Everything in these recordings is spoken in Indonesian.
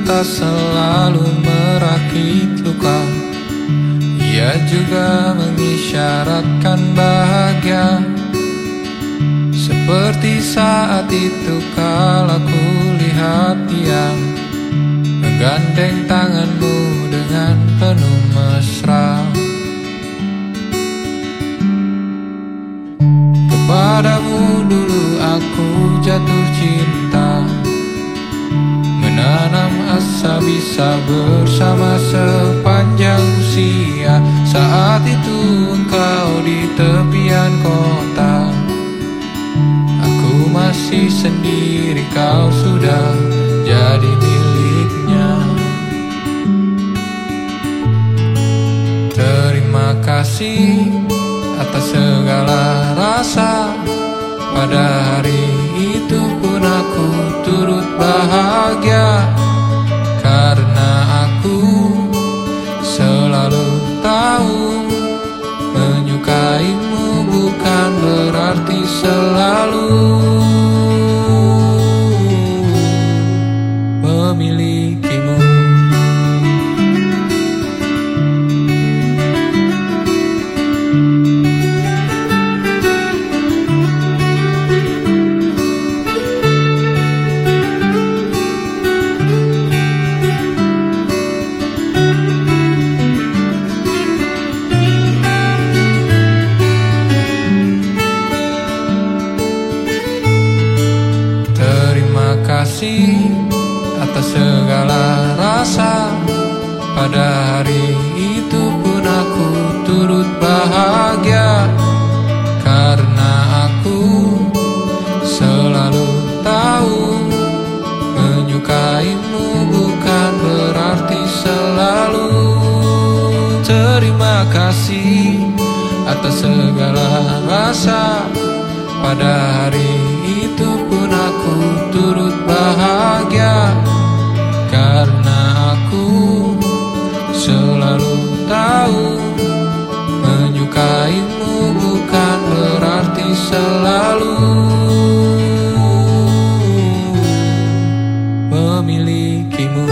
tak selalu merakit luka. Ia juga mengisyaratkan bahagia, seperti saat itu kala ku lihat dia menggandeng tanganmu dengan penuh mesra. Kepadamu dulu aku jatuh cinta, menanam asa bisa bersama sepanjang usia. Saat itu engkau di tepian kota, aku masih sendiri, kau sudah jadi miliknya. Terima kasih atas segala rasa, pada hari itu pun aku turut bahagia. Karena aku selalu tahu menyukaimu bukan berarti selalu memilikimu. Terima kasih atas segala rasa, pada hari itu pun aku turut bahagia. Karena aku selalu tahu menyukaimu bukan berarti selalu. Terima kasih atas segala rasa, pada hari itu pun aku turut bahagia. Karena aku selalu tahu menyukaimu bukan berarti selalu memilikimu.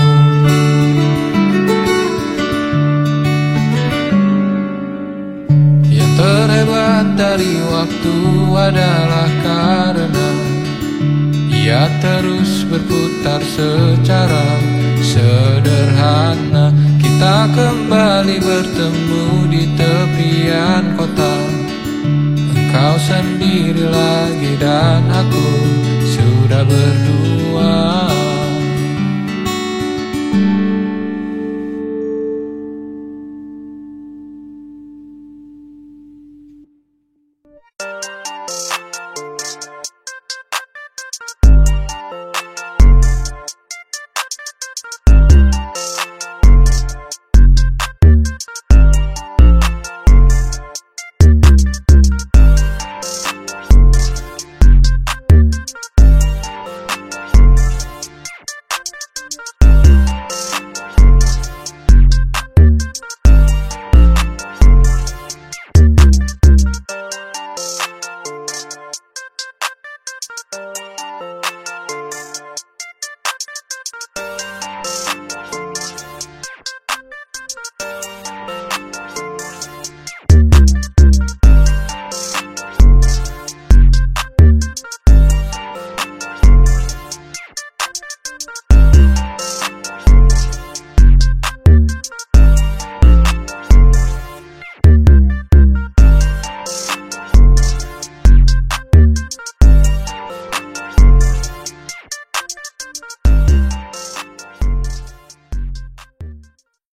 Yang terhebat dari waktu adalah karena ia terus berputar secara sederhana. Kita kembali bertemu di tepian kota, engkau sendiri lagi dan aku sudah berdua.